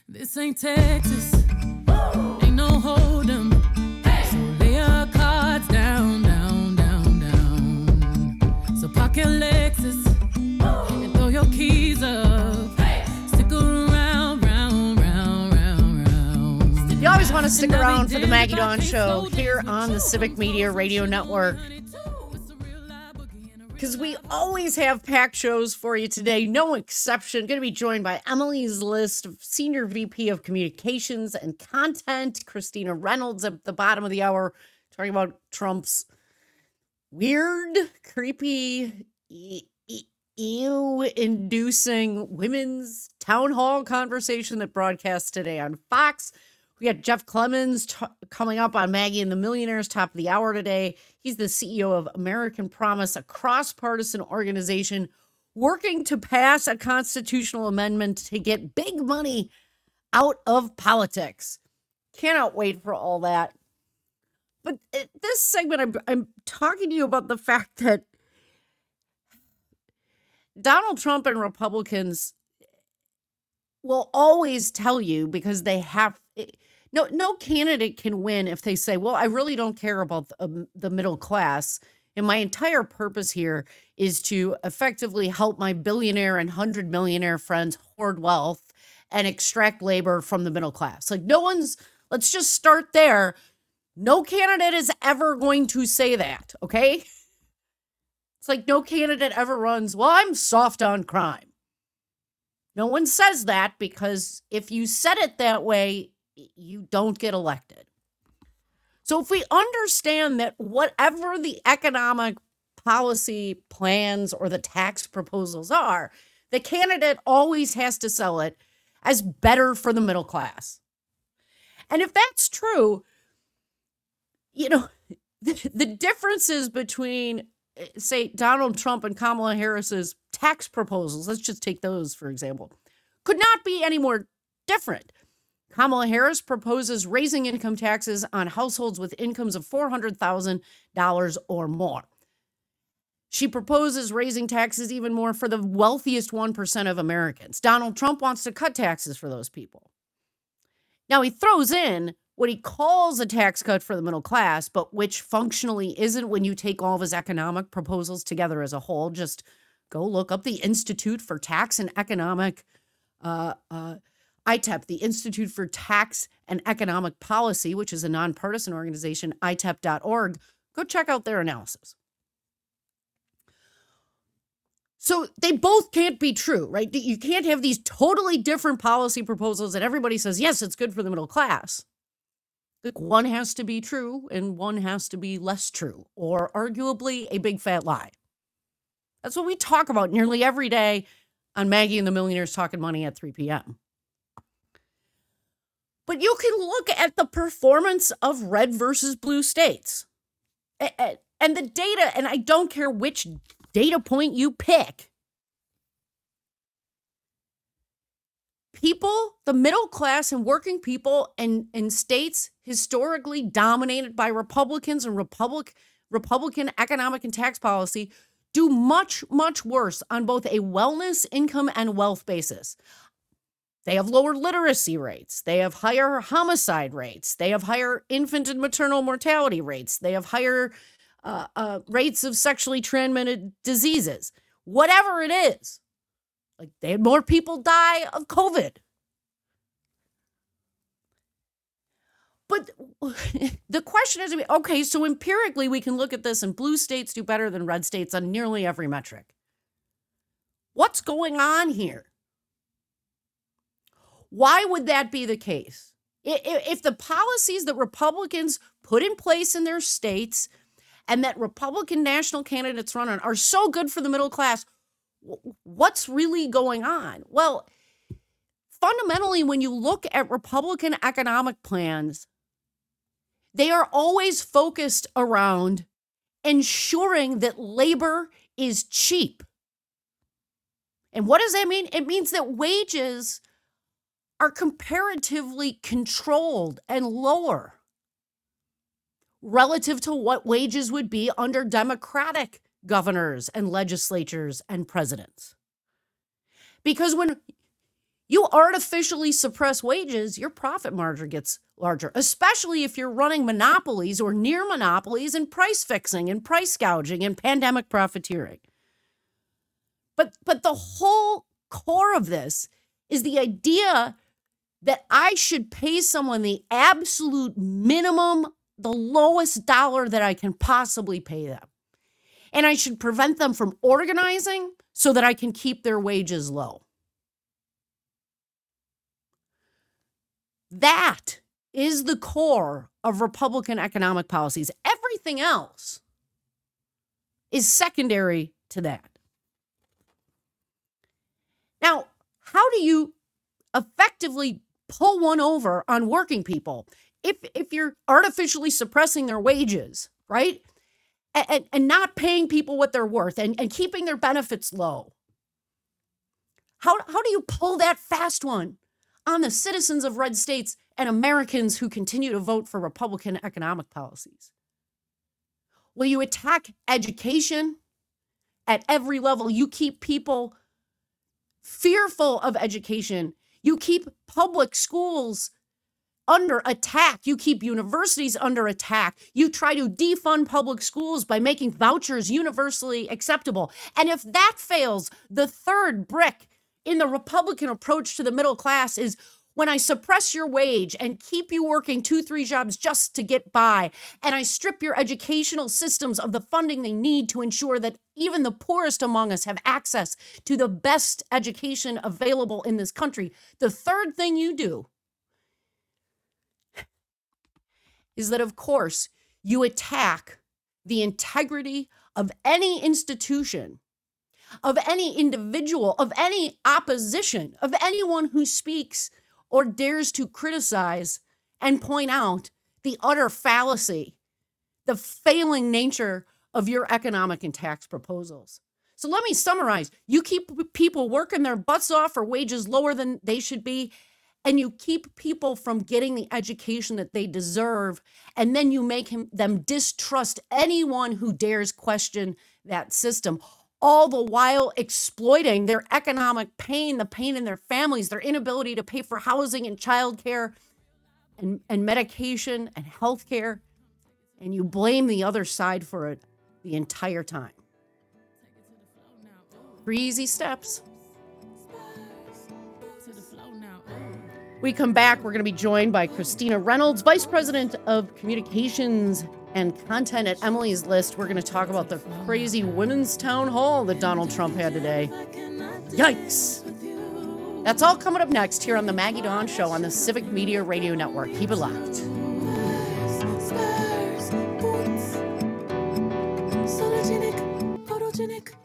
This ain't Texas. Ain't no hold 'em. So lay your cards down, down, down, down. So park your Lexus and throw your keys up. Stick around, round, round, round, round. You always want to stick around for the Maggie Dawn Show here on the Civic Media Radio Network, because we always have packed shows for you today, no exception. Going to be joined by Emily's List, Senior VP of Communications and Content, Christina Reynolds at the bottom of the hour, talking about Trump's weird, creepy, ew-inducing women's town hall conversation that broadcasts today on Fox. We got Jeff Clemens coming up on Maggie and the Millionaires, top of the hour today. He's the CEO of American Promise, a cross-partisan organization working to pass a constitutional amendment to get big money out of politics. Cannot wait for all that. But this segment, I'm talking to you about the fact that Donald Trump and Republicans will always tell you, because they have... No candidate can win if they say, well, I really don't care about the middle class. And my entire purpose here is to effectively help my billionaire and 100 millionaire friends hoard wealth and extract labor from the middle class. Like, let's just start there. No candidate is ever going to say that, okay? It's like no candidate ever runs, well, I'm soft on crime. No one says that, because if you said it that way, you don't get elected. So if we understand that whatever the economic policy plans or the tax proposals are, the candidate always has to sell it as better for the middle class. And if that's true, the differences between, say, Donald Trump and Kamala Harris's tax proposals, let's just take those, for example, could not be any more different. Kamala Harris proposes raising income taxes on households with incomes of $400,000 or more. She proposes raising taxes even more for the wealthiest 1% of Americans. Donald Trump wants to cut taxes for those people. Now, he throws in what he calls a tax cut for the middle class, but which functionally isn't when you take all of his economic proposals together as a whole. Just go look up the Institute for Tax and Economic ITEP, the Institute for Tax and Economic Policy, which is a nonpartisan organization, ITEP.org. Go check out their analysis. So they both can't be true, right? You can't have these totally different policy proposals that everybody says, yes, it's good for the middle class. One has to be true and one has to be less true, or arguably a big fat lie. That's what we talk about nearly every day on Maggie and the Millionaires Talking Money at 3 p.m. But you can look at the performance of red versus blue states and the data, and I don't care which data point you pick. People, the middle class and working people in states historically dominated by Republicans and Republican economic and tax policy do much, much worse on both a wellness, income, and wealth basis. They have lower literacy rates. They have higher homicide rates. They have higher infant and maternal mortality rates. They have higher rates of sexually transmitted diseases. Whatever it is. Like, they had more people die of COVID. But the question is, okay, so empirically we can look at this and blue states do better than red states on nearly every metric. What's going on here? Why would that be the case? If the policies that Republicans put in place in their states and that Republican national candidates run on are so good for the middle class, what's really going on? Well, fundamentally, when you look at Republican economic plans, they are always focused around ensuring that labor is cheap. And what does that mean? It means that wages are comparatively controlled and lower relative to what wages would be under Democratic governors and legislatures and presidents. Because when You artificially suppress wages, your profit margin gets larger, especially if you're running monopolies or near monopolies and price fixing and price gouging and pandemic profiteering. But the whole core of this is the idea that I should pay someone the absolute minimum, the lowest dollar that I can possibly pay them. And I should prevent them from organizing so that I can keep their wages low. That is the core of Republican economic policies. Everything else is secondary to that. Now, how do you effectively pull one over on working people if you're artificially suppressing their wages, right? And not paying people what they're worth and keeping their benefits low? How do you pull that fast one on the citizens of red states and Americans who continue to vote for Republican economic policies? Will you attack education at every level? You keep people fearful of education. You keep public schools under attack. You keep universities under attack. You try to defund public schools by making vouchers universally acceptable. And if that fails, the third brick in the Republican approach to the middle class is when I suppress your wage and keep you working 2-3 jobs just to get by, and I strip your educational systems of the funding they need to ensure that even the poorest among us have access to the best education available in this country. The third thing you do is that, of course, you attack the integrity of any institution, of any individual, of any opposition, of anyone who speaks or dares to criticize and point out the utter fallacy, the failing nature of your economic and tax proposals. So let me summarize. You keep people working their butts off for wages lower than they should be, and you keep people from getting the education that they deserve, and then you make them distrust anyone who dares question that system, all the while exploiting their economic pain, the pain in their families, their inability to pay for housing and childcare and medication and healthcare, and you blame the other side for it the entire time. 3 easy steps. We come back, we're going to be joined by Christina Reynolds, Vice President of Communications and Content at Emily's List. We're going to talk about the crazy women's town hall that Donald Trump had today. Yikes. That's all coming up next here on the Maggie Dawn Show on the Civic Media Radio Network. Keep it locked. Spurs, boots, photogenic.